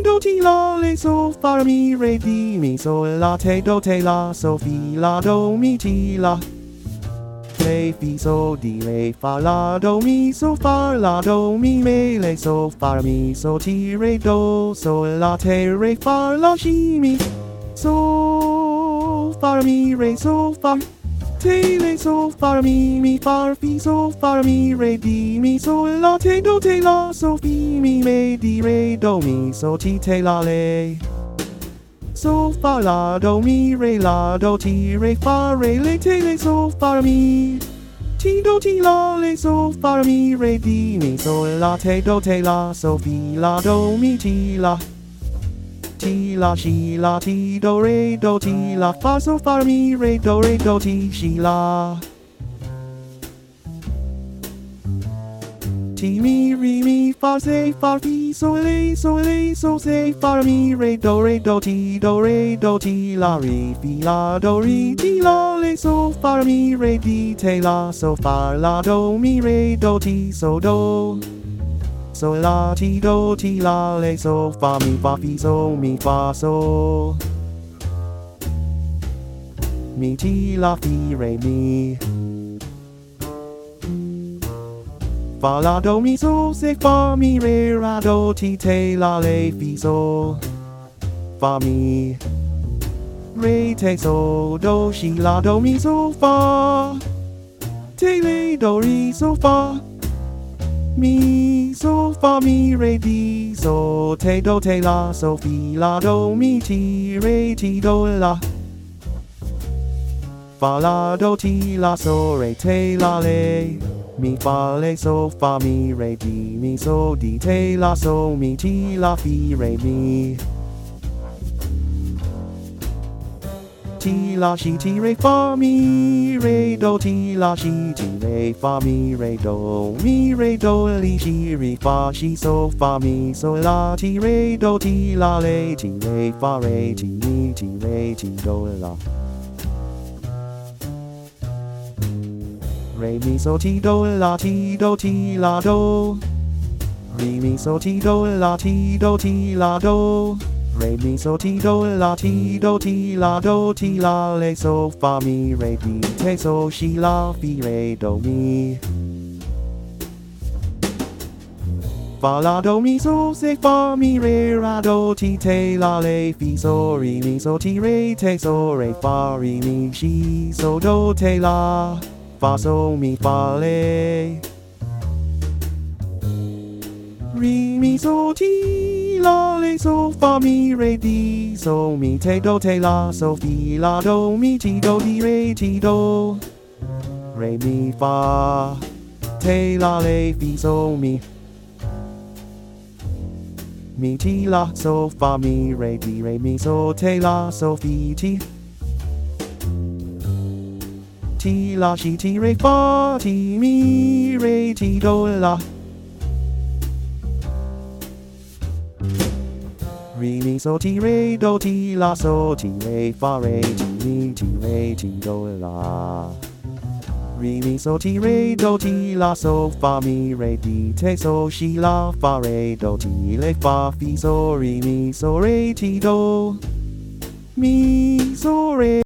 ti do ti la le so fa mi re di mi so la te do te la so fi la do mi ti la. Le fi so di re fa la do mi so fa la do mi me le so fa mi so ti re do so la te re fa la shi mi so fa mi re so fa te le so fa mi fa fi so fa mi re di mi so la te do te la so fi mi me di re do mi so ti te la le. So fa la do mi re la do ti re fa re le te le so fa mi ti do ti la le so fa mi re di mi so la te do te la so fi la do mi ti la. Ti la shi la ti do ti la fa so fa mi re do ti shi la. Ti mi re mi fa se fa fi so se fa mi re do ti la re fi la do re ti la le so fa mi re di te la so fa la do mi re do ti so do. So la ti do ti la le so fa fi so mi fa so mi ti la fi re mi fa la do mi so se fa mi re ra do ti te la le fi so fa mi re te so do shi la do mi so fa te le do re so fa mi so fa mi re di so te do te la so fi la do mi ti re ti do la fa la do ti la so re te la le mi fa le so fa mi re di mi so di te la so mi ti la fi re mi ti la shi ti re fa mi re do ti la shi ti re fa mi re do li shi re fa shi so fa mi so la ti re do ti la le ti re fa re ti mi ti re ti do la re mi so ti do la ti do ti la do re mi so ti do la ti do ti la do re mi so ti do la ti do ti la le so fa mi re di te so shi la fi re do mi fa la do mi so se fa mi re ra do ti te la le fi so re mi so ti re te so re fa re mi shi so do te la fa so mi fa le re mi so ti la le so fa mi re di so mi te do te la so fi la do mi ti do di re ti do re mi fa te la le fi so mi ti la so fa mi re di re mi so te la so fi ti la shi ti re fa ti mi re ti do la re mi so ti re do ti la so ti re fa re ti mi ti re ti do la re mi so ti re do ti la so fa mi re di te so shi la fa re do ti le fa fi so re mi so re ti do mi so re